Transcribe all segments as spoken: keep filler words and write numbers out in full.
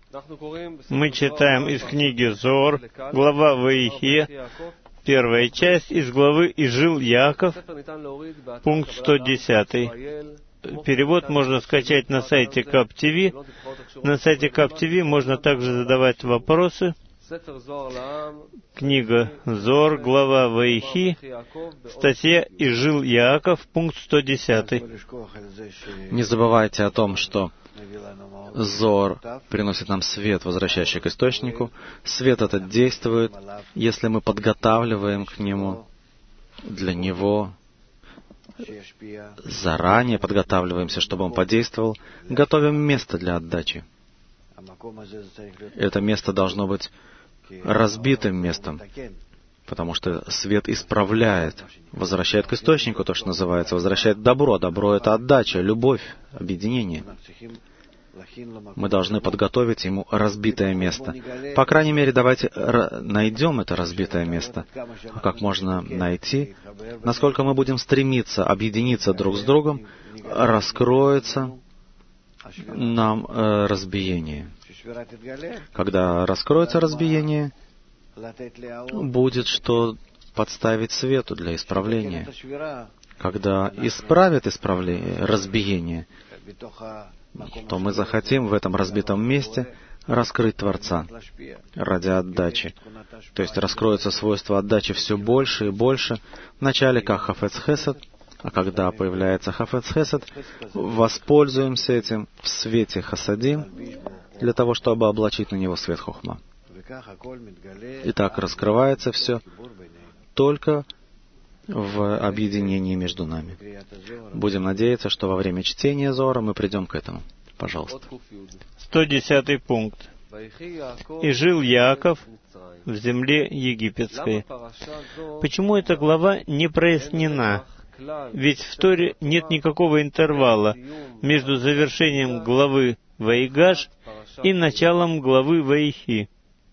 Мы читаем из книги Зоар, глава Ваихи, первая часть из главы «И жил Яаков», пункт сто десять. Перевод можно скачать на сайте КапТВ. На сайте КапТВ можно также задавать вопросы. Книга Зоар, глава Ваихи, статья «И жил Яаков», пункт сто десять. Не забывайте о том, что Зоар приносит нам свет, возвращающий к источнику. Свет этот действует, если мы подготавливаем к нему, для него, заранее подготавливаемся, чтобы он подействовал, готовим место для отдачи. Это место должно быть разбитым местом, потому что свет исправляет, возвращает к источнику, то, что называется, возвращает добро. Добро — это отдача, любовь, объединение. Мы должны подготовить ему разбитое место. По крайней мере, давайте найдем это разбитое место. А как можно найти? Насколько мы будем стремиться объединиться друг с другом, раскроется нам э, разбиение. Когда раскроется разбиение, будет что подставить свету для исправления. Когда исправит исправление, разбиение, то мы захотим в этом разбитом месте раскрыть Творца ради отдачи. То есть раскроется свойство отдачи все больше и больше. Вначале как Хафец Хесед, а когда появляется Хафец Хесед, воспользуемся этим в свете Хасадим для того, чтобы облачить на него свет Хохма. И так раскрывается все только в объединении между нами. Будем надеяться, что во время чтения Зоара мы придем к этому. Пожалуйста. сто десятый пункт. «И жил Яаков в земле египетской». Почему эта глава не прояснена? Ведь в Торе нет никакого интервала между завершением главы Ваигаш и началом главы Ваихи.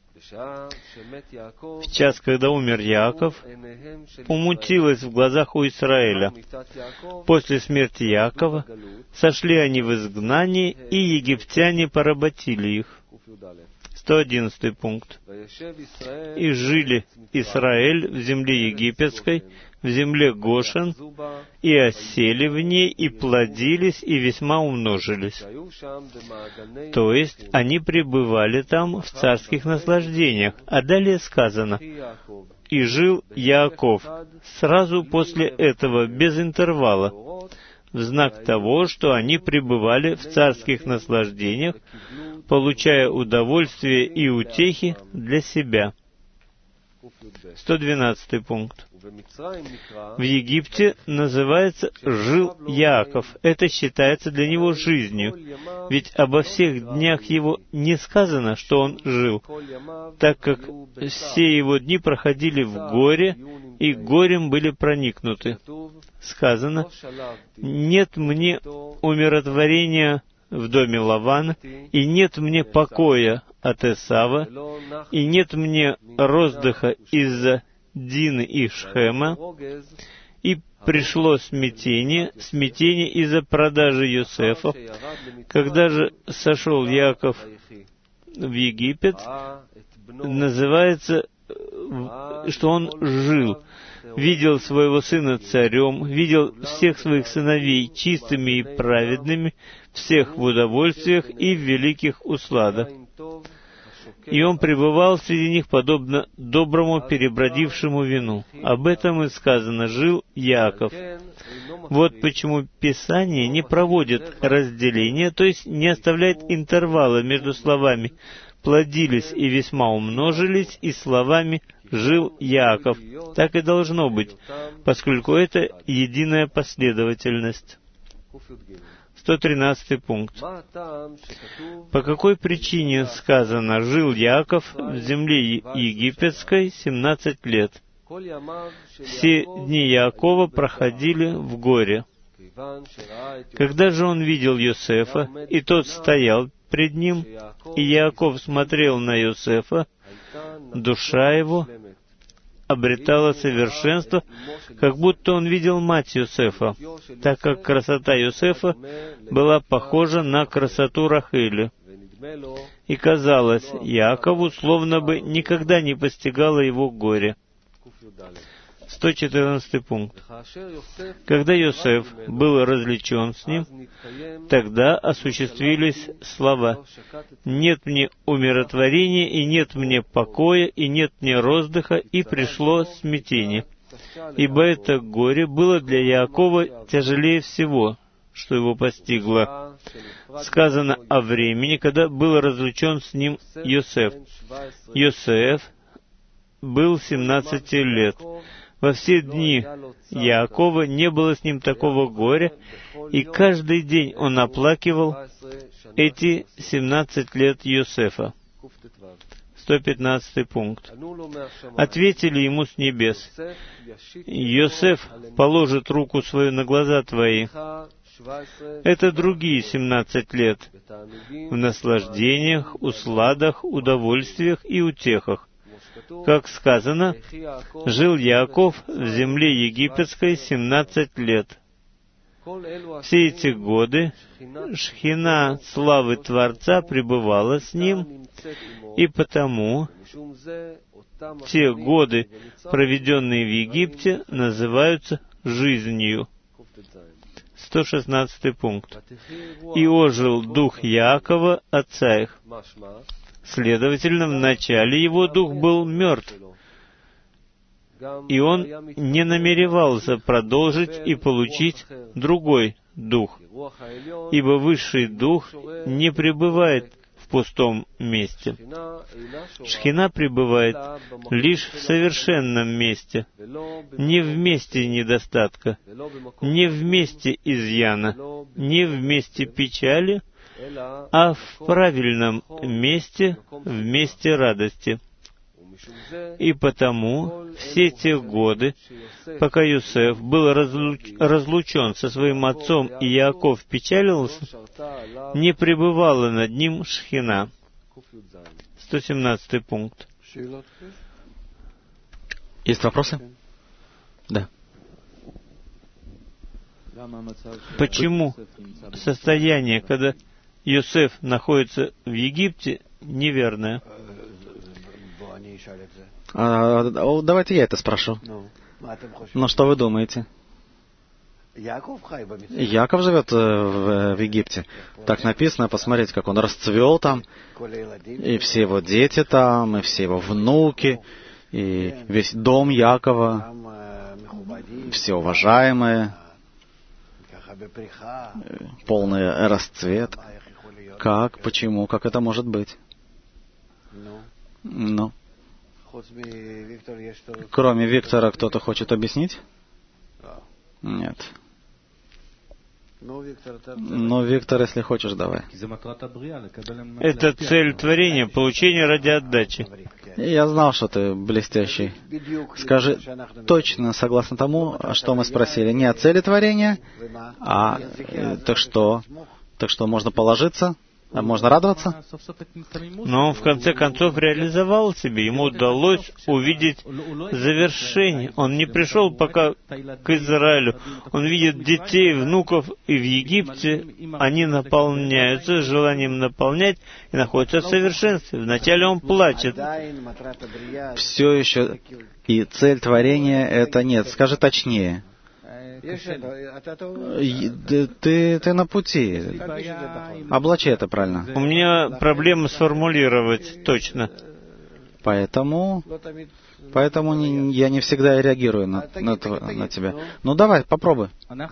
В час, когда умер Яаков, помутилось в глазах у Израиля. После смерти Яакова сошли они в изгнание, и египтяне поработили их. сто одиннадцатый пункт. «И жили Израиль в земле египетской, в земле Гошен, и осели в ней, и плодились, и весьма умножились». То есть, они пребывали там в царских наслаждениях. А далее сказано, «И жил Яаков», сразу после этого, без интервала, в знак того, что они пребывали в царских наслаждениях, получая удовольствие и утехи для себя. сто двенадцатый пункт. В Египте называется «жил Яаков». Это считается для него жизнью, ведь обо всех днях его не сказано, что он жил, так как все его дни проходили в горе, и горем были проникнуты. Сказано, «Нет мне умиротворения в доме Лавана, и нет мне покоя от Эсава, и нет мне роздыха из-за Дины и Шхема, и пришло смятение, смятение из-за продажи Йосефа. Когда же сошел Яаков в Египет, называется, что он жил, видел своего сына царем, видел всех своих сыновей чистыми и праведными, всех в удовольствиях и в великих усладах. И он пребывал среди них подобно доброму перебродившему вину. Об этом и сказано, жил Яаков. Вот почему Писание не проводит разделения, то есть не оставляет интервала между словами «плодились и весьма умножились» и словами «жил Яаков». Так и должно быть, поскольку это единая последовательность. сто тринадцатый пункт. По какой причине сказано «жил Яаков в земле египетской семнадцать лет»? Все дни Яакова проходили в горе. Когда же он видел Йосефа, и тот стоял пред ним, и Яаков смотрел на Йосефа, душа его обретала совершенство, как будто он видел мать Йосефа, так как красота Йосефа была похожа на красоту Рахили. И казалось Якову, словно бы никогда не постигало его горе. сто четырнадцатый пункт. Когда Йосеф был развлечен с ним, тогда осуществились слова: «Нет мне умиротворения, и нет мне покоя, и нет мне роздыха, и пришло смятение». Ибо это горе было для Яакова тяжелее всего, что его постигло. Сказано о времени, когда был разлучен с ним Йосеф. Йосеф был семнадцати лет. Во все дни Яакова не было с ним такого горя, и каждый день он оплакивал эти семнадцать лет Йосефа. сто пятнадцатый пункт. Ответили ему с небес: «Йосеф положит руку свою на глаза твои». Это другие семнадцать лет в наслаждениях, усладах, удовольствиях и утехах. Как сказано, жил Яаков в земле египетской семнадцать лет. Все эти годы шхина славы Творца пребывала с ним, и потому те годы, проведенные в Египте, называются жизнью. сто шестнадцатый пункт. «И ожил дух Яакова, отца их». Следовательно, вначале его дух был мертв, и он не намеревался продолжить и получить другой дух, ибо высший дух не пребывает в пустом месте. Шхина пребывает лишь в совершенном месте, не в месте недостатка, не в месте изъяна, не в месте печали, а в правильном месте, в месте радости. И потому все те годы, пока Йосеф был разлуч... разлучен со своим отцом и Яаков печалился, не пребывала над ним шхина. сто семнадцатый пункт. Есть вопросы? Да. Почему состояние, когда Йосеф находится в Египте, неверное? А, давайте я это спрошу. Ну, что вы думаете? Яков живет в, в Египте. Так написано, посмотрите, как он расцвел там, и все его дети там, и все его внуки, и весь дом Якова, все уважаемые, полный расцвет. Как, почему, как это может быть? Ну, кроме Виктора, кто-то хочет объяснить? Нет. Ну, Виктор, если хочешь, давай. Это цель творения, получение ради отдачи. Я знал, что ты блестящий. Скажи точно, согласно тому, что мы спросили. Не о цели творения, а э, так что? Так что можно положиться? А можно радоваться? Но он в конце концов реализовал себя. Ему удалось увидеть завершение. Он не пришел пока к Израилю. Он видит детей, внуков, и в Египте они наполняются желанием наполнять и находятся в совершенстве. Вначале он плачет. Все еще и цель творения — это нет. Скажи точнее. Ты, ты на пути. Облачи это правильно. У меня проблема сформулировать точно. Поэтому, поэтому не, я не всегда реагирую на, на, на тебя. Ну давай, попробуй.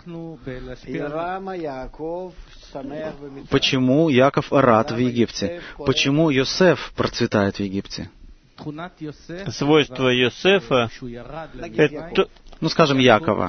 Почему Яков рад в Египте? Почему Йосеф процветает в Египте? Свойство Йосефа — это... Ну, скажем, Якова.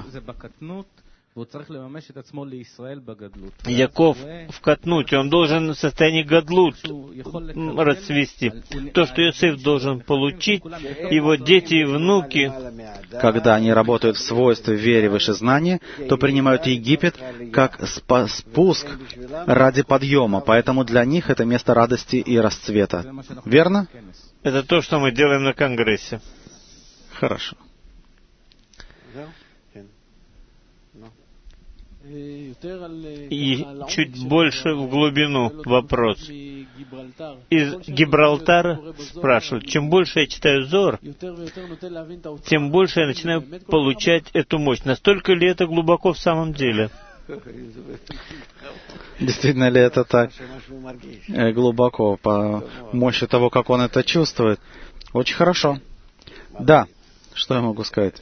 Яков в катнуте, он должен в состоянии гадлут расцвести. То, что Йосеф должен получить, его дети и внуки, когда они работают в свойстве вере выше знания, то принимают Египет как спа- спуск ради подъема. Поэтому для них это место радости и расцвета. Верно? Это то, что мы делаем на Конгрессе. Хорошо. И чуть больше в глубину вопрос. Из Гибралтара спрашивают, чем больше я читаю Зоар, тем больше я начинаю получать эту мощь. Настолько ли это глубоко в самом деле? Действительно ли это так глубоко, по мощи того, как он это чувствует? Очень хорошо. Да, что я могу сказать?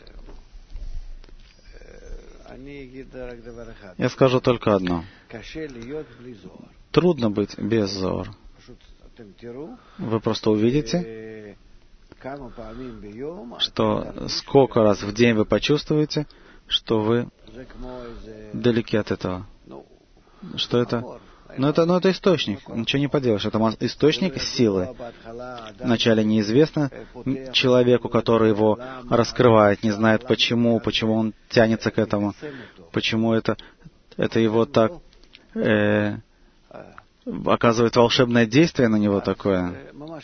Я скажу только одно. Трудно быть без Зоар. Вы просто увидите, что сколько раз в день вы почувствуете, что вы далеки от этого. Что это? Ну это, ну, это источник, ничего не поделаешь. Это источник силы. Вначале неизвестно человеку, который его раскрывает, не знает почему, почему он тянется к этому, почему это, это его так э, оказывает волшебное действие на него такое.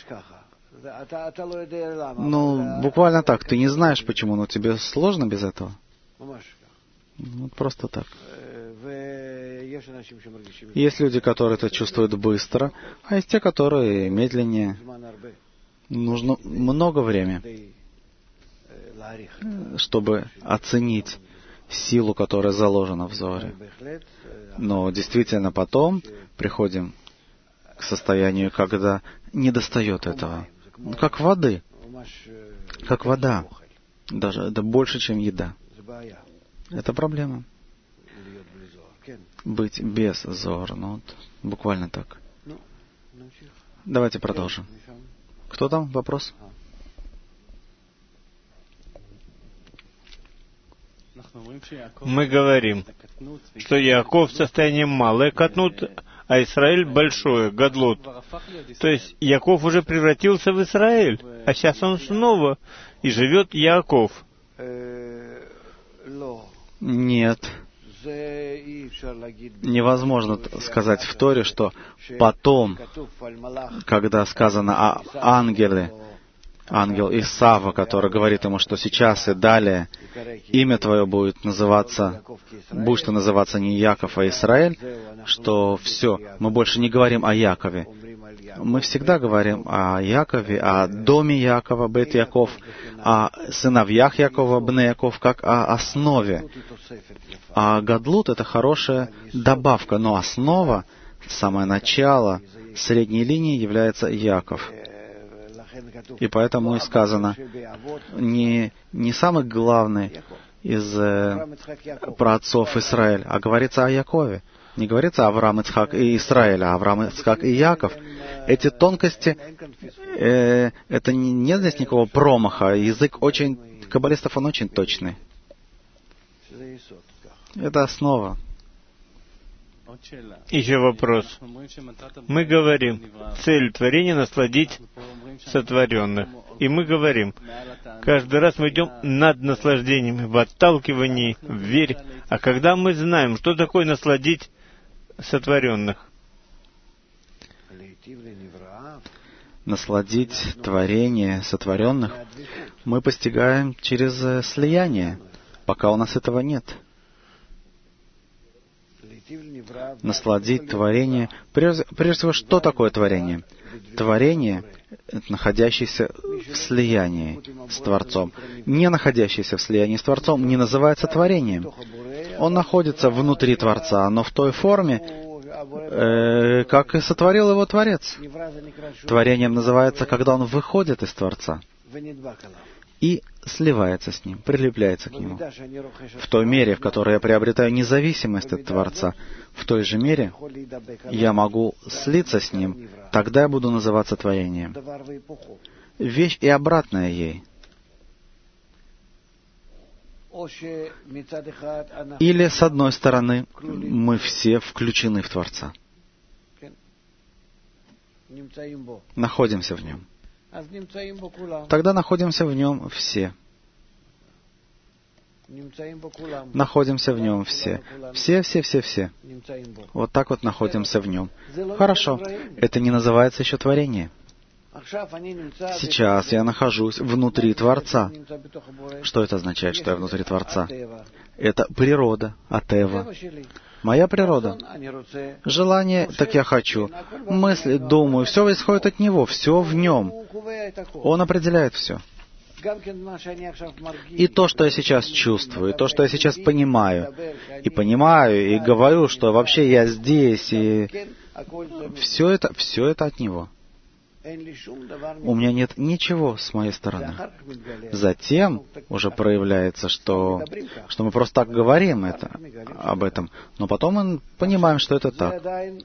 Ну, буквально так. Ты не знаешь почему, но тебе сложно без этого. Ну, просто так. Есть люди, которые это чувствуют быстро, а есть те, которые медленнее. Нужно много времени, чтобы оценить силу, которая заложена в Зоаре. Но действительно потом приходим к состоянию, когда не достает этого. Как воды. Как вода. Даже это больше, чем еда. Это проблема. Быть без Зоар. Ну, вот, буквально так. Давайте продолжим. Кто там? Вопрос? Мы говорим, что Яков в состоянии малое катнут, а Израиль большое, гадлут. То есть Яков уже превратился в Израиль, а сейчас он снова и живет Яков. Нет. Невозможно сказать в Торе, что потом, когда сказано о ангеле, ангел Исава, который говорит ему, что сейчас и далее имя твое будет называться, будешь ты называться не Яков, а Израиль, что все, мы больше не говорим о Якове. Мы всегда говорим о Якове, о доме Якова, Бет Яков, о сыновьях Якова, Бне Яков, как о основе. А Гадлут — это хорошая добавка, но основа, самое начало средней линии является Яков. И поэтому и сказано, не, не самый главный из э, праотцов Израиль, а говорится о Якове. Не говорится Авраам, Ицхак и Израиль, а Авраам, Ицхак и Яков. Эти тонкости, э, это не, нет здесь никакого промаха. Язык очень, каббалистов он очень точный. Это основа. Еще вопрос. Мы говорим, цель творения — насладить сотворенных. И мы говорим, каждый раз мы идем над наслаждениями, в отталкивании, в вере. А когда мы знаем, что такое насладить сотворенных? Насладить творение сотворенных мы постигаем через слияние, пока у нас этого нет. Насладить творение. Прежде, прежде всего, что такое творение? Творение, находящееся в слиянии с Творцом. Не находящееся в слиянии с Творцом не называется творением. Он находится внутри Творца, но в той форме, э, как и сотворил его Творец. Творением называется, когда он выходит из Творца и сливается с Ним, прилепляется к Нему. В той мере, в которой я приобретаю независимость от Творца, в той же мере я могу слиться с Ним, тогда я буду называться творением. Вещь и обратная ей. Или, с одной стороны, мы все включены в Творца. Находимся в Нем. Тогда находимся в Нем все. Находимся в Нем все. Все, все, все, все. Вот так вот находимся в Нем. Хорошо. Это не называется еще творение. Сейчас я нахожусь внутри Творца. Что это означает, что я внутри Творца? Это природа, атева. Моя природа. Желание, так я хочу. Мысли, думаю, все исходит от Него, все в Нем. Он определяет все. И то, что я сейчас чувствую, и то, что я сейчас понимаю, и понимаю, и говорю, что вообще я здесь, и все это, все это от Него. У меня нет ничего с моей стороны. Затем уже проявляется, что, что мы просто так говорим это, об этом, но потом мы понимаем, что это так.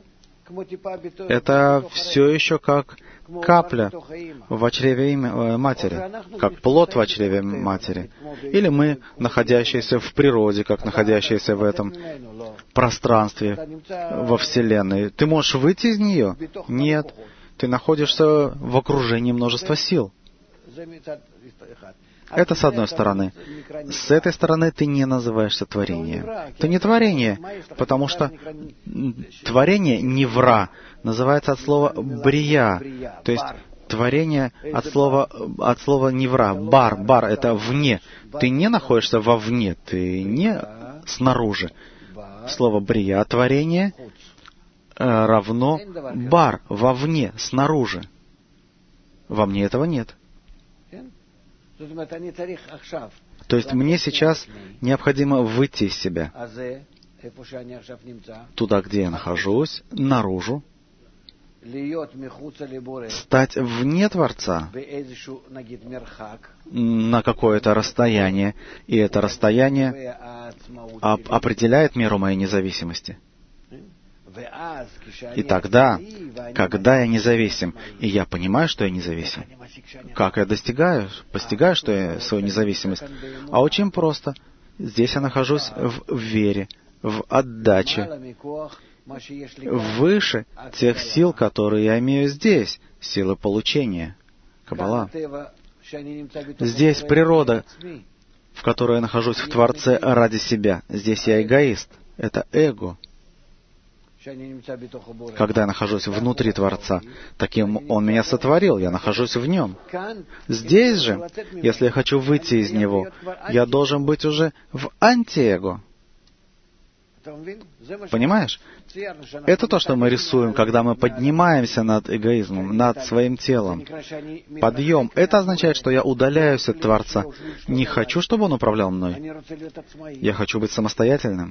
Это все еще как капля в чреве матери, как плод в чреве матери. Или мы, находящиеся в природе, как находящиеся в этом пространстве, во Вселенной. Ты можешь выйти из нее? Нет. Ты находишься в окружении множества сил. Это с одной стороны. С этой стороны ты не называешься творением. Ты не творение, потому что творение невра называется от слова брия, то есть творение от слова, от слова невра. Бар, бар — это вне. Ты не находишься вовне, ты не снаружи. Слово брия, творение, равно бар, вовне, снаружи. Во мне этого нет. То есть мне сейчас необходимо выйти из себя, туда, где я нахожусь, наружу, стать вне Творца на какое-то расстояние, и это расстояние оп- определяет меру моей независимости. И тогда, когда я независим, и я понимаю, что я независим, как я достигаю, постигаю, что я свою независимость? А очень просто. Здесь я нахожусь в вере, в отдаче, выше тех сил, которые я имею здесь, силы получения, Каббала. Здесь природа, в которой я нахожусь в Творце ради себя. Здесь я эгоист. Это эго. Когда я нахожусь внутри Творца, таким Он меня сотворил, я нахожусь в Нем. Здесь же, если я хочу выйти из Него, я должен быть уже в антиэго. Понимаешь? Это то, что мы рисуем, когда мы поднимаемся над эгоизмом, над своим телом. Подъем. Это означает, что я удаляюсь от Творца. Не хочу, чтобы Он управлял мной. Я хочу быть самостоятельным.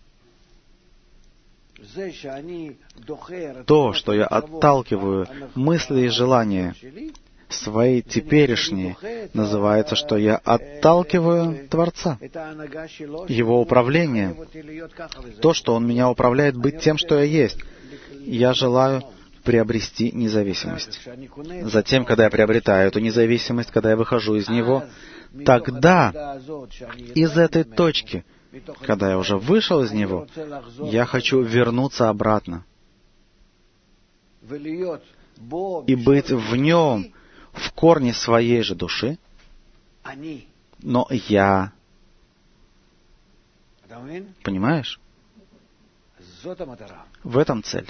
То, что я отталкиваю мысли и желания свои теперешние, называется, что я отталкиваю Творца, Его управление, то, что Он меня управляет быть тем, что я есть. Я желаю приобрести независимость. Затем, когда я приобретаю эту независимость, когда я выхожу из него, тогда из этой точки, когда я уже вышел из него, я хочу вернуться обратно и быть в нем, в корне своей же души, но я. Понимаешь? В этом цель.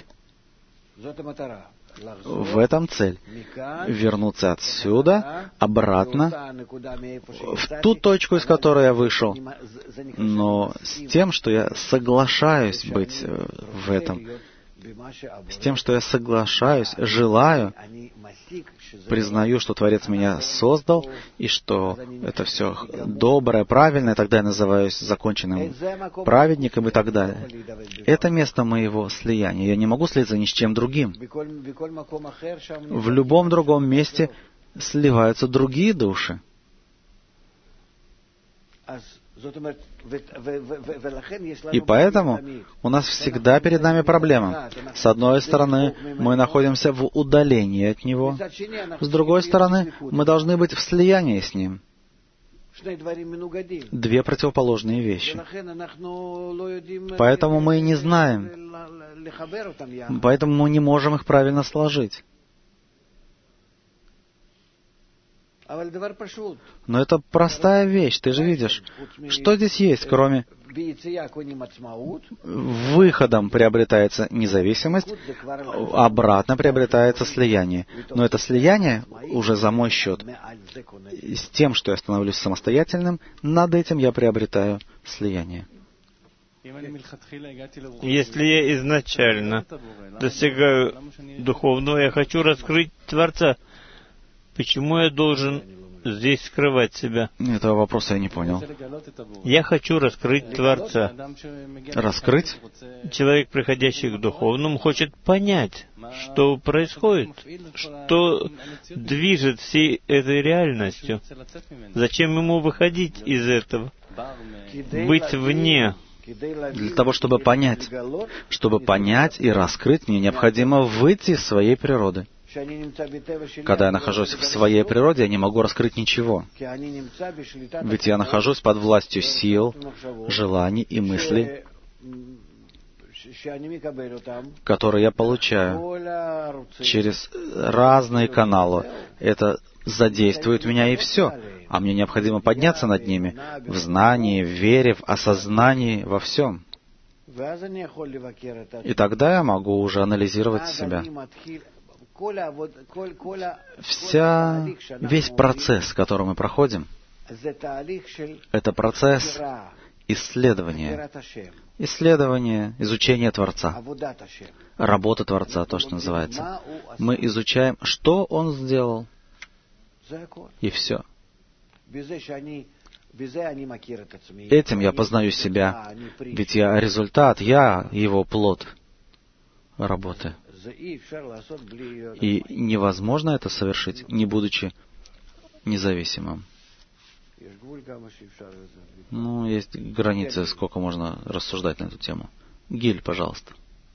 В этом цель. Вернуться отсюда, обратно, в ту точку, из которой я вышел, но с тем, что я соглашаюсь быть в этом, с тем, что я соглашаюсь, желаю, признаю, что Творец меня создал, и что это все доброе, правильное, тогда я называюсь законченным праведником и так далее. Это место моего слияния. Я не могу слиться ни с чем другим. В любом другом месте сливаются другие души. И поэтому у нас всегда перед нами проблема. С одной стороны, мы находимся в удалении от Него. С другой стороны, мы должны быть в слиянии с Ним. Две противоположные вещи. Поэтому мы и не знаем. Поэтому мы не можем их правильно сложить. Но это простая вещь, ты же видишь. Что здесь есть, кроме... Выходом приобретается независимость, обратно приобретается слияние. Но это слияние уже за мой счет. С тем, что я становлюсь самостоятельным, над этим я приобретаю слияние. Если я изначально достигаю духовного, я хочу раскрыть Творца, почему я должен здесь скрывать себя? Этого вопроса я не понял. Я хочу раскрыть Творца. Раскрыть? Человек, приходящий к духовному, хочет понять, что происходит, что движет всей этой реальностью. Зачем ему выходить из этого? Быть вне. Для того, чтобы понять. Чтобы понять и раскрыть, мне необходимо выйти из своей природы. Когда я нахожусь в своей природе, я не могу раскрыть ничего. Ведь я нахожусь под властью сил, желаний и мыслей, которые я получаю через разные каналы. Это задействует меня, и все. А мне необходимо подняться над ними в знании, в вере, в осознании, во всем. И тогда я могу уже анализировать себя. Вся, весь процесс, который мы проходим, это процесс исследования. Исследование, изучение Творца. Работа Творца, то, что называется. Мы изучаем, что Он сделал, и все. Этим я познаю себя, ведь я результат, я Его плод работы. И невозможно это совершить, не будучи независимым. Ну, есть границы, сколько можно рассуждать на эту тему. Гиль, пожалуйста.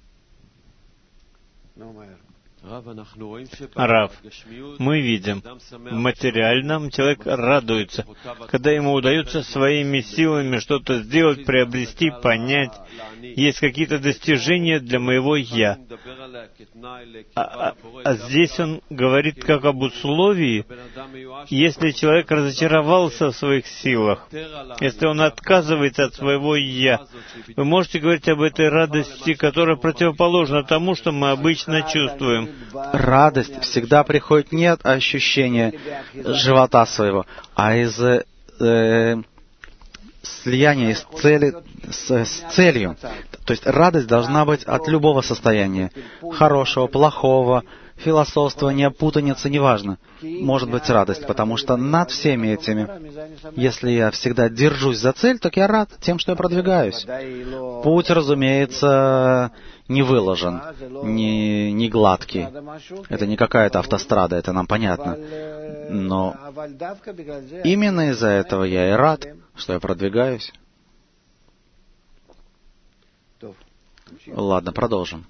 Рав, мы видим, в материальном человек радуется, когда ему удается своими силами что-то сделать, приобрести, понять. Есть какие-то достижения для моего «я». А, а, а здесь он говорит как об условии, если человек разочаровался в своих силах, если он отказывается от своего «я». Вы можете говорить об этой радости, которая противоположна тому, что мы обычно чувствуем. Радость всегда приходит не от ощущения живота своего, а из э, слияния, из цели, с, с целью. То есть радость должна быть от любого состояния. Хорошего, плохого, философствования, путаницы, неважно. Может быть радость, потому что над всеми этими, если я всегда держусь за цель, так я рад тем, что я продвигаюсь. Путь, разумеется, не выложен, не, не гладкий. Это не какая-то автострада, это нам понятно. Но именно из-за этого я и рад, что я продвигаюсь. Ладно, продолжим.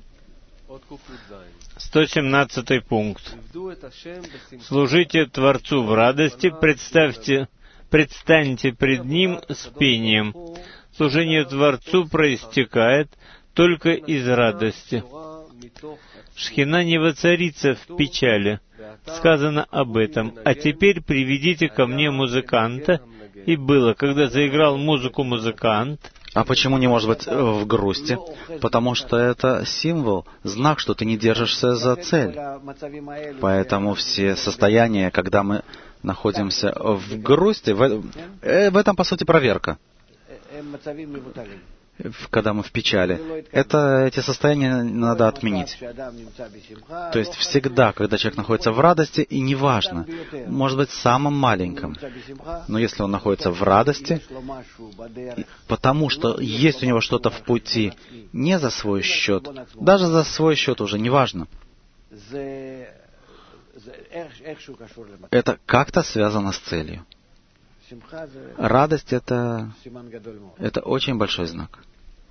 сто семнадцатый пункт. Служите Творцу в радости, представьте, предстаньте пред Ним с пением. Служение Творцу проистекает только из радости. Шхина не воцарится в печали. Сказано об этом. А теперь приведите ко мне музыканта. И было, когда заиграл музыку музыкант. А почему не может быть в грусти? Потому что это символ, знак, что ты не держишься за цель. Поэтому все состояния, когда мы находимся в грусти, в, в этом, по сути, проверка. Когда мы в печали. Это, эти состояния надо отменить. То есть всегда, когда человек находится в радости, и неважно, может быть, самым маленьком, но если он находится в радости, потому что есть у него что-то в пути, не за свой счет, даже за свой счет уже неважно, это как-то связано с целью. Радость — это, это очень большой знак.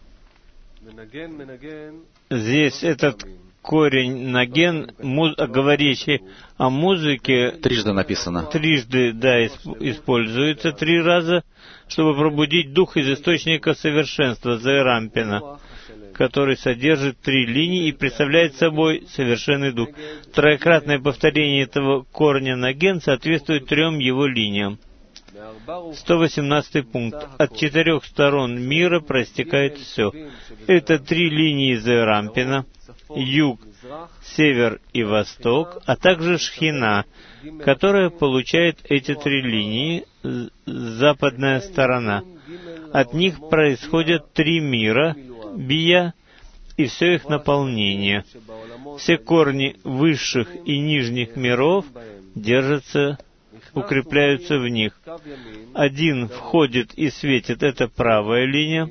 Здесь этот корень наген, муз, говорящий о музыке, трижды написано. Трижды, да, используется три раза, чтобы пробудить дух из источника совершенства, Зайрампина. который содержит три линии и представляет собой совершенный дух. Троекратное повторение этого корня наген соответствует трем его линиям. сто восемнадцатый пункт. От четырех сторон мира проистекает все. Это три линии Зерампина, юг, север и восток, а также Шхина, которая получает эти три линии, западная сторона. От них происходят три мира, Бия, и все их наполнение. Все корни высших и нижних миров держатся, укрепляются в них. Один входит и светит, это правая линия.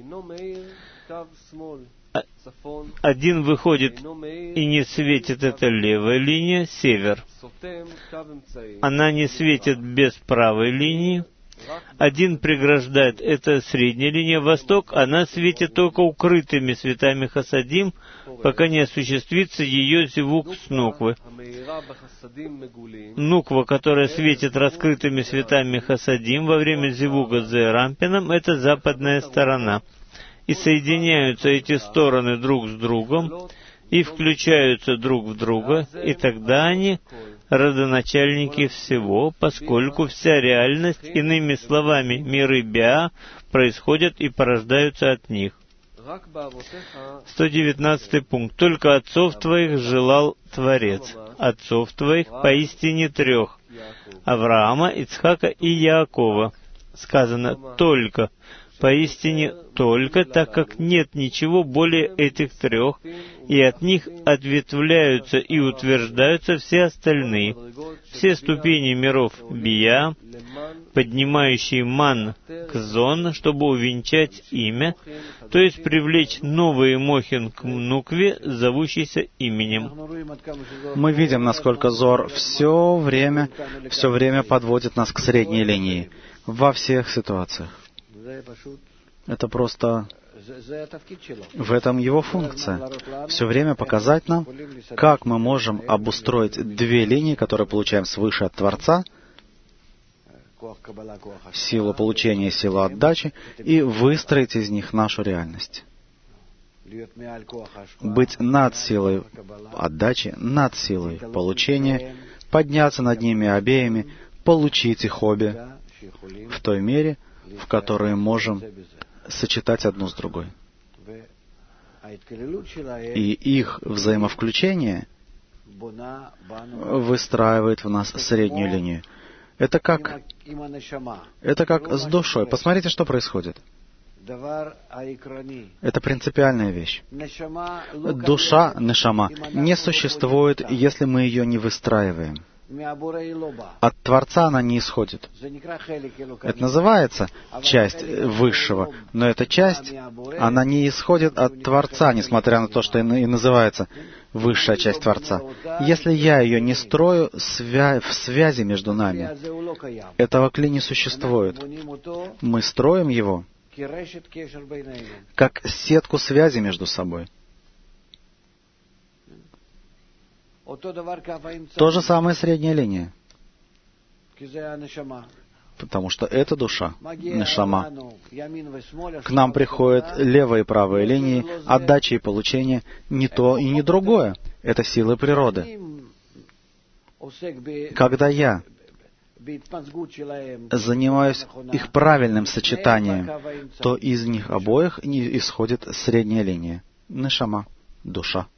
Один выходит и не светит, это левая линия, север. Она не светит без правой линии. Один преграждает, это средняя линия, восток, она светит только укрытыми светами Хасадим, пока не осуществится ее зевук с нуквы. Нуква, которая светит раскрытыми светами Хасадим во время зевука с Зерампином, это западная сторона. И соединяются эти стороны друг с другом, и включаются друг в друга, и тогда они родоначальники всего, поскольку вся реальность, иными словами, миры Биа, происходят и порождаются от них. сто девятнадцатый пункт. «Только отцов твоих желал Творец, отцов твоих поистине трех, Авраама, Ицхака и Яакова». Сказано «только». Поистине только, так как нет ничего более этих трех, и от них ответвляются и утверждаются все остальные, все ступени миров Бия, поднимающие ман к зон, чтобы увенчать имя, то есть привлечь новый мохин к нукве, зовущийся именем. Мы видим, насколько Зор все время, все время подводит нас к средней линии, во всех ситуациях. Это просто... В этом его функция. Все время показать нам, как мы можем обустроить две линии, которые получаем свыше от Творца, силу получения, силу отдачи, и выстроить из них нашу реальность. Быть над силой отдачи, над силой получения, подняться над ними обеими, получить их обе в той мере, в которой можем сочетать одну с другой. И их взаимовключение выстраивает в нас среднюю линию. Это как, это как с душой. Посмотрите, что происходит. Это принципиальная вещь. Душа, нешама, не существует, если мы ее не выстраиваем. От Творца она не исходит. Это называется часть высшего, но эта часть, она не исходит от Творца, несмотря на то, что и называется высшая часть Творца. Если я ее не строю свя- в связи между нами, этого кли не существует. Мы строим его как сетку связи между собой. То же самое средняя линия. Потому что это душа, нешама. К нам приходят левая и правая линии, отдача и получение, не то и не другое. Это силы природы. Когда я занимаюсь их правильным сочетанием, то из них обоих исходит средняя линия. Нешама, душа.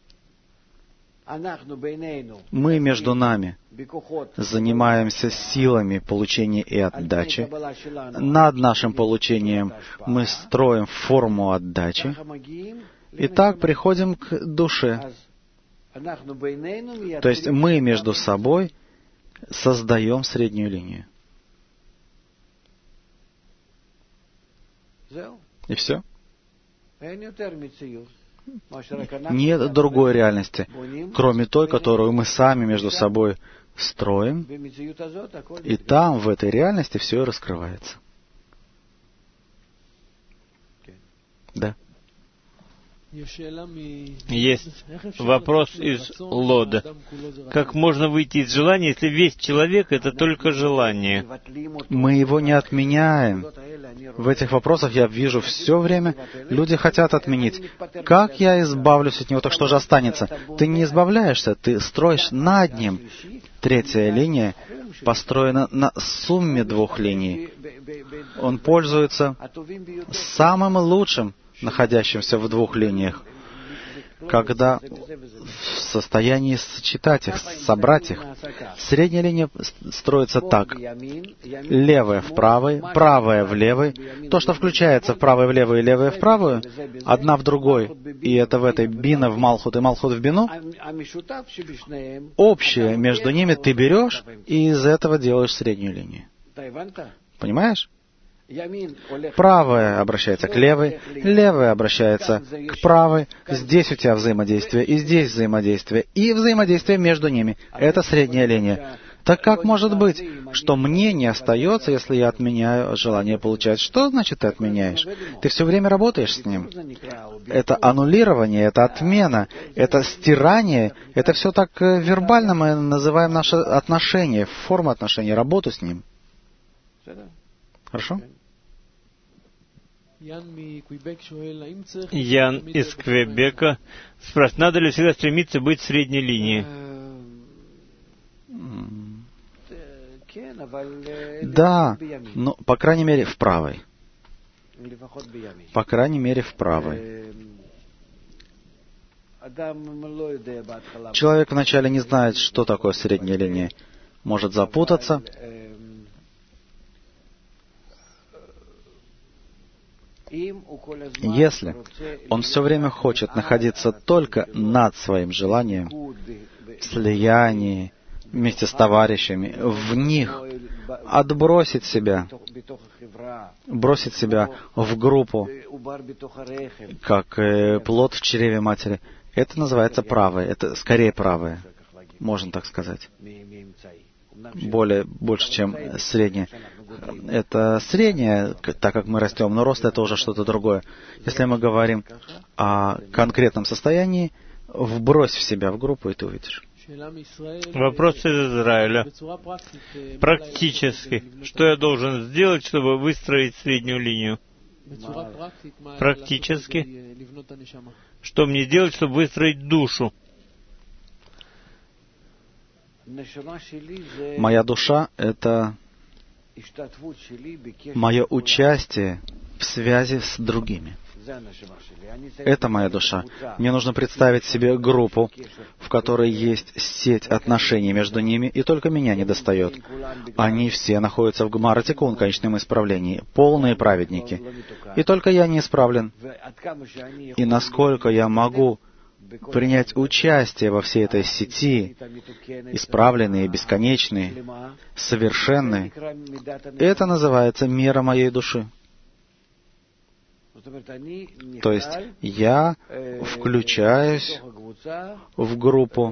Мы между нами занимаемся силами получения и отдачи. Над нашим получением мы строим форму отдачи. И так приходим к душе. То есть мы между собой создаем среднюю линию. И все. Нет другой реальности, кроме той, которую мы сами между собой строим, и там, в этой реальности, все раскрывается. Да. Есть вопрос из Лода. Как можно выйти из желания, если весь человек — это только желание? Мы его не отменяем. В этих вопросах я вижу все время, люди хотят отменить. Как я избавлюсь от него? Так что же останется? Ты не избавляешься, ты строишь над ним. Третья линия построена на сумме двух линий. Он пользуется самым лучшим, находящимся в двух линиях, когда в состоянии сочетать их, собрать их. Средняя линия строится так. Левая в правой, правая в левой. То, что включается в правую в левую и левая в правую, одна в другой, и это в этой бина в малхут и малхут в бину, общее между ними ты берешь и из этого делаешь среднюю линию. Понимаешь? Правая обращается к левой, левая обращается к правой. Здесь у тебя взаимодействие, и здесь взаимодействие, и взаимодействие между ними. Это средняя линия. Так как может быть, что мне не остается, если я отменяю желание получать? Что значит ты отменяешь? Ты все время работаешь с ним. Это аннулирование, это отмена, это стирание. Это все так вербально мы называем наши отношения, форму отношений, работу с ним. Хорошо? Ян из Квебека спрашивает, надо ли всегда стремиться быть в средней линии? Да, но, по крайней мере, в правой. По крайней мере, в правой. Человек вначале не знает, что такое средняя линия. Может запутаться. Если он все время хочет находиться только над своим желанием, в слиянии, вместе с товарищами, в них, отбросить себя, бросить себя в группу, как э, плод в чреве матери, это называется правое, это скорее правое, можно так сказать. Более, больше, чем среднее. Это среднее, так как мы растем, но рост — это уже что-то другое. Если мы говорим о конкретном состоянии, вбрось в себя в группу, и ты увидишь. Вопрос из Израиля. Практически, что я должен сделать, чтобы выстроить среднюю линию? Практически, что мне делать, чтобы выстроить душу? Моя душа — это мое участие в связи с другими. Это моя душа. Мне нужно представить себе группу, в которой есть сеть отношений между ними, и только меня не достает. Они все находятся в Гмара Тикун, конечном исправлении, полные праведники. И только я не исправлен. И насколько я могу принять участие во всей этой сети, исправленные, бесконечные, совершенные, это называется мера моей души. То есть я включаюсь в группу,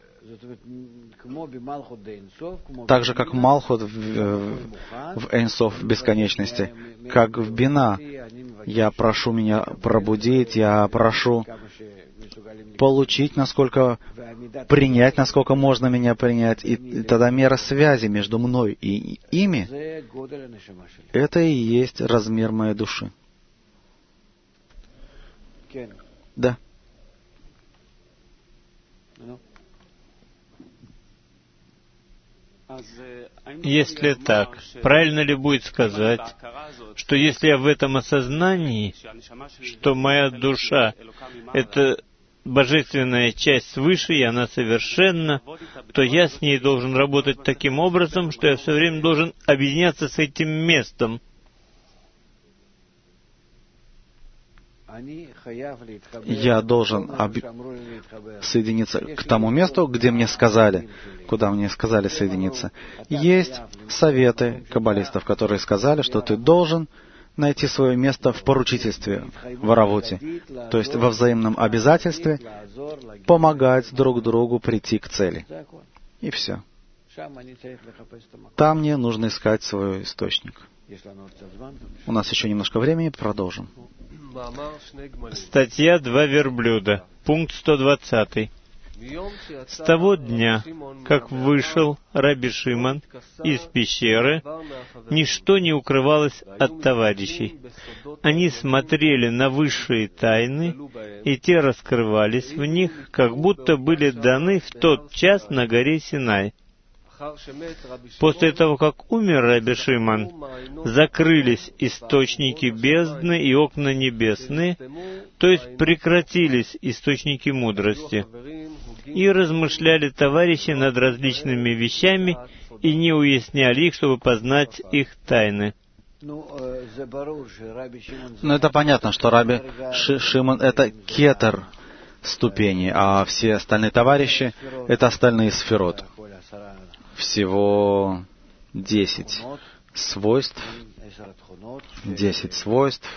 так же, как Малхут в, в Эйнсоф, в бесконечности, как в Бина. Я прошу меня пробудить, я прошу получить, насколько принять, насколько можно меня принять. И, и тогда мера связи между мной и ими, это и есть размер моей души. Да. Если так, правильно ли будет сказать, что если я в этом осознании, что моя душа — это божественная часть свыше, и она совершенна, то я с ней должен работать таким образом, что я все время должен объединяться с этим местом. Я должен об... соединиться к тому месту, где мне сказали, куда мне сказали соединиться. Есть советы каббалистов, которые сказали, что ты должен найти свое место в поручительстве, в аравуте, то есть во взаимном обязательстве помогать друг другу прийти к цели. И все. Там мне нужно искать свой источник. У нас еще немножко времени, продолжим. Статья «Два верблюда», пункт сто двадцать. С того дня, как вышел Раби Шимон из пещеры, ничто не укрывалось от товарищей. Они смотрели на высшие тайны, и те раскрывались в них, как будто были даны в тот час на горе Синай. После того, как умер Раби Шимон, закрылись источники бездны и окна небесные, то есть прекратились источники мудрости. И размышляли товарищи над различными вещами и не уясняли их, чтобы познать их тайны. Ну, это понятно, что Раби Ши- Шимон — это кетер ступени, а все остальные товарищи — это остальные сферот. Всего десять свойств, десять свойств.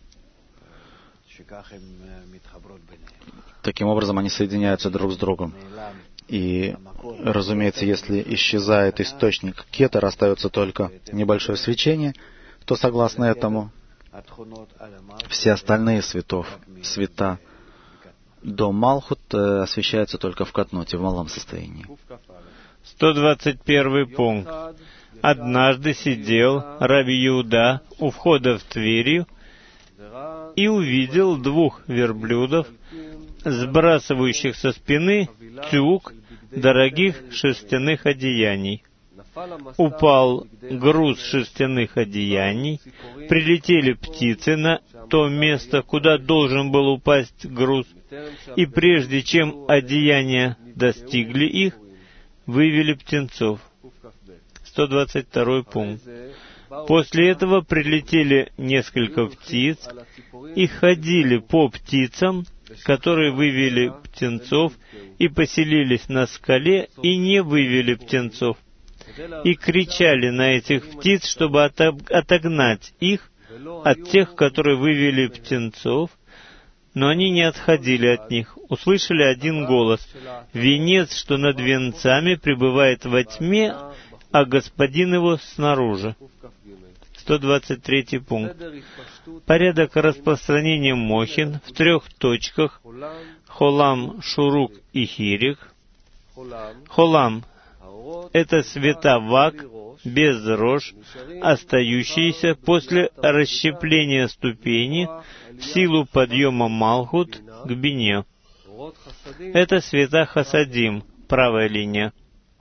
Таким образом, они соединяются друг с другом. И, разумеется, если исчезает источник кетер, остается только небольшое свечение, то, согласно этому, все остальные светов, света до Малхут освещаются только в катноте, в малом состоянии. сто двадцать первый пункт. Однажды сидел Раби Иуда у входа в Тверью и увидел двух верблюдов, сбрасывающих со спины тюк дорогих шерстяных одеяний. Упал груз шерстяных одеяний, прилетели птицы на то место, куда должен был упасть груз, и прежде чем одеяния достигли их, вывели птенцов. сто двадцать второй пункт. После этого прилетели несколько птиц и ходили по птицам, которые вывели птенцов, и поселились на скале, и не вывели птенцов, и кричали на этих птиц, чтобы отогнать их от тех, которые вывели птенцов, но они не отходили от них. Услышали один голос: «Венец, что над венцами, пребывает во тьме, а господин его снаружи». сто двадцать третий пункт. Порядок распространения мохин в трех точках: холам, шурук и хирик. Холам — это света вак, без рож, остающиеся после расщепления ступени в силу подъема Малхут к бине. Это света хасадим, правая линия.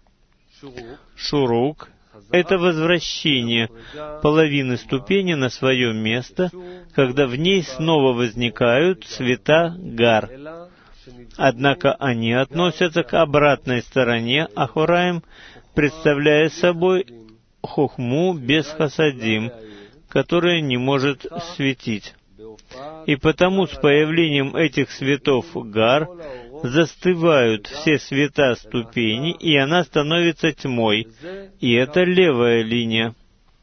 Шурук — это возвращение половины ступени на свое место, когда в ней снова возникают света гар. Однако они относятся к обратной стороне Ахураим, представляя собой хохму без хасадим, которая не может светить. И потому с появлением этих светов гар застывают все света ступени, и она становится тьмой. И это левая линия.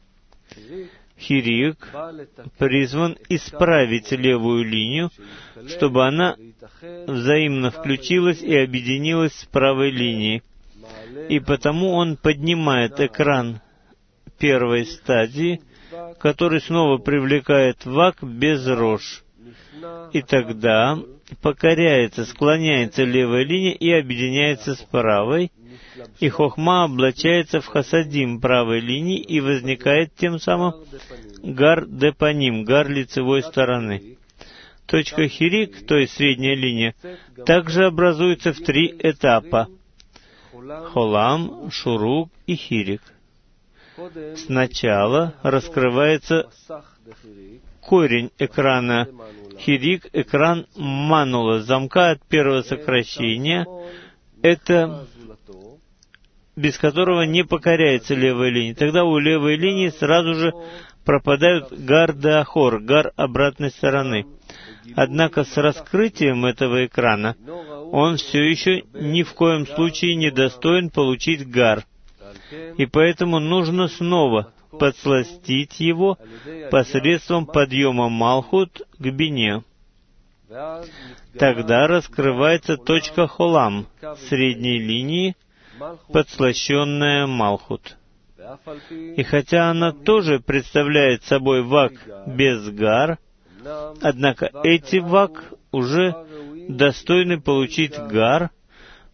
Хирик призван исправить левую линию, чтобы она взаимно включилась и объединилась с правой линией. И потому он поднимает экран первой стадии, который снова привлекает вак без рож. И тогда покоряется, склоняется левая линия и объединяется с правой, и хохма облачается в хасадим правой линии, и возникает тем самым гар депаним, гар лицевой стороны. Точка хирик, то есть средняя линия, также образуется в три этапа: холам, шурук и хирик. Сначала раскрывается корень экрана хирик, экран манула, замка от первого сокращения, это без которого не покоряется левая линия. Тогда у левой линии сразу же пропадают гар де ахор, гар обратной стороны. Однако с раскрытием этого экрана он все еще ни в коем случае не достоин получить гар. И поэтому нужно снова подсластить его посредством подъема Малхут к бине. Тогда раскрывается точка холам, средней линии, подслащенная Малхут. И хотя она тоже представляет собой вак без гар, однако эти вак уже достойны получить гар,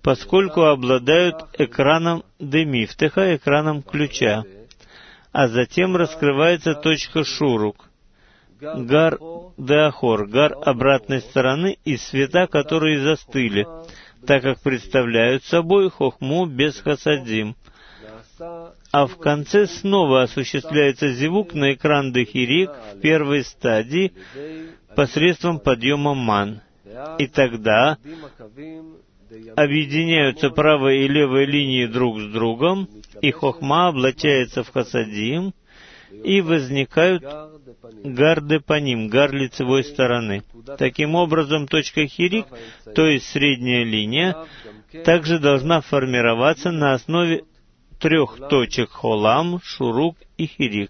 поскольку обладают экраном демифтеха, экраном ключа, а затем раскрывается точка шурук, гар деахор, гар обратной стороны, и света, которые застыли, так как представляют собой хохму без хасадим. А в конце снова осуществляется зивук на экран дехирик в первой стадии посредством подъема ман. И тогда объединяются правая и левая линии друг с другом, и хохма облачается в хасадим, и возникают гарды по ним, гар лицевой стороны. Таким образом, точка хирик, то есть средняя линия, также должна формироваться на основе трех точек холам, шурук и хирик.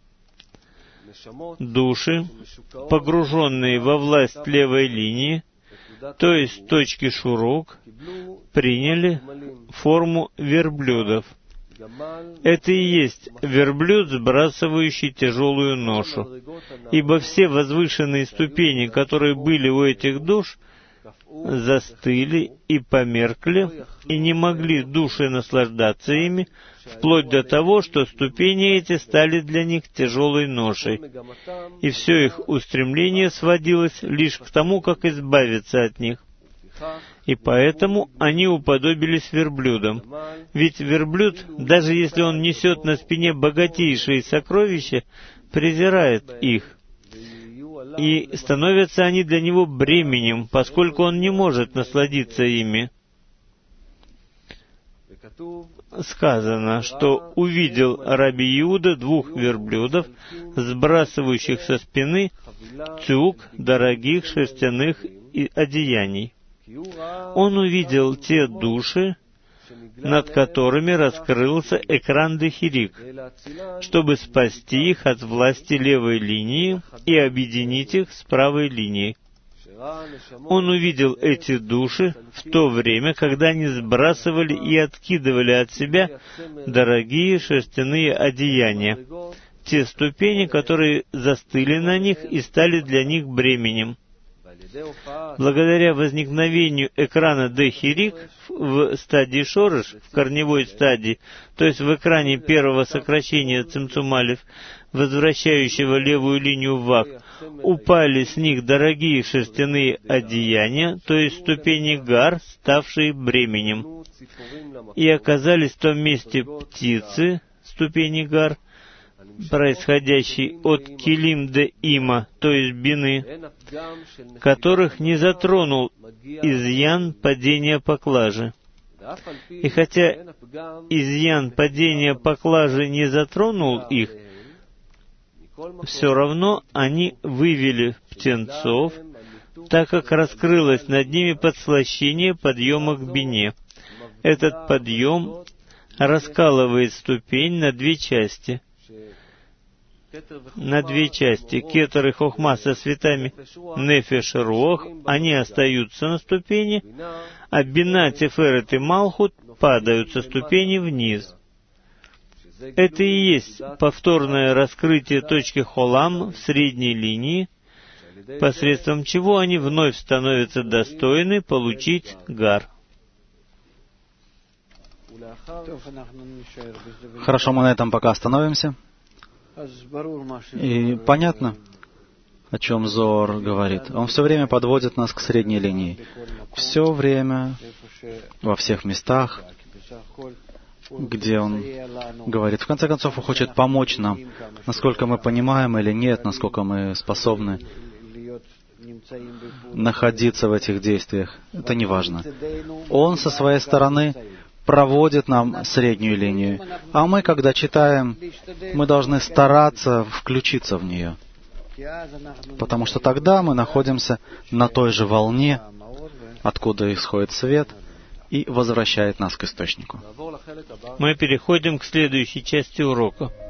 Души, погруженные во власть левой линии, то есть точки шурук, приняли форму верблюдов. Это и есть верблюд, сбрасывающий тяжелую ношу. Ибо все возвышенные ступени, которые были у этих душ, застыли и померкли, и не могли души наслаждаться ими, вплоть до того, что ступени эти стали для них тяжелой ношей, и все их устремление сводилось лишь к тому, как избавиться от них. И поэтому они уподобились верблюдам. Ведь верблюд, даже если он несет на спине богатейшие сокровища, презирает их. И становятся они для него бременем, поскольку он не может насладиться ими. Сказано, что увидел Раби Иуда двух верблюдов, сбрасывающих со спины тюк дорогих шерстяных одеяний. Он увидел те души, над которыми раскрылся экран дехирик, чтобы спасти их от власти левой линии и объединить их с правой линией. Он увидел эти души в то время, когда они сбрасывали и откидывали от себя дорогие шерстяные одеяния, те ступени, которые застыли на них и стали для них бременем. Благодаря возникновению экрана дехирик в стадии шорыш, в корневой стадии, то есть в экране первого сокращения цимцум алеф, возвращающего левую линию в вак, упали с них дорогие шерстяные одеяния, то есть ступени гар, ставшие бременем, и оказались в том месте птицы, ступени гар, происходящие от килим де има, то есть бины, которых не затронул изъян падения поклажи. И хотя изъян падения поклажи не затронул их, все равно они вывели птенцов, так как раскрылось над ними подслащение подъема к бине. Этот подъем раскалывает ступень на две части. На две части. Кетер и хохма со цветами нефеш и руах, они остаются на ступени, а бина, теферет и малхут падают со ступени вниз. Это и есть повторное раскрытие точки холам в средней линии, посредством чего они вновь становятся достойны получить гар. Хорошо, мы на этом пока остановимся. И понятно, о чем Зоар говорит. Он все время подводит нас к средней линии. Все время, во всех местах, где он говорит. В конце концов, он хочет помочь нам, насколько мы понимаем или нет, насколько мы способны находиться в этих действиях. Это не важно. Он со своей стороны проводит нам среднюю линию. А мы, когда читаем, мы должны стараться включиться в нее. Потому что тогда мы находимся на той же волне, откуда исходит свет, и возвращает нас к источнику. Мы переходим к следующей части урока.